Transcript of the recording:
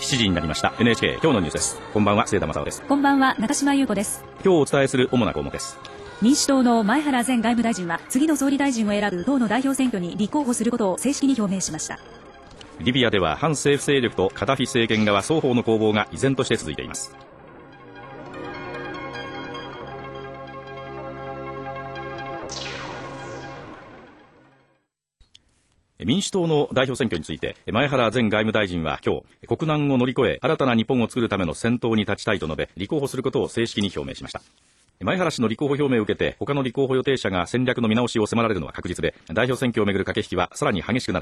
7時になりました。 NHK 今日のニュースです。こんばんは、末田正夫です。 こんばんは、中島優子です。 今日お伝えする主な項目です。 民主党の前原前外務大臣は次の総理大臣を選ぶ党の代表選挙に立候補することを正式に表明しました。 リビアでは反政府勢力とカダフィ政権側双方の攻防が依然として続いています。民主党の代表選挙について前原前外務大臣は今日、国難を乗り越え新たな日本を作るための先頭に立ちたいと述べ、立候補することを正式に表明しました。前原氏の立候補表明を受けて他の立候補予定者が戦略の見直しを迫られるのは確実で、代表選挙をめぐる駆け引きはさらに激しくなる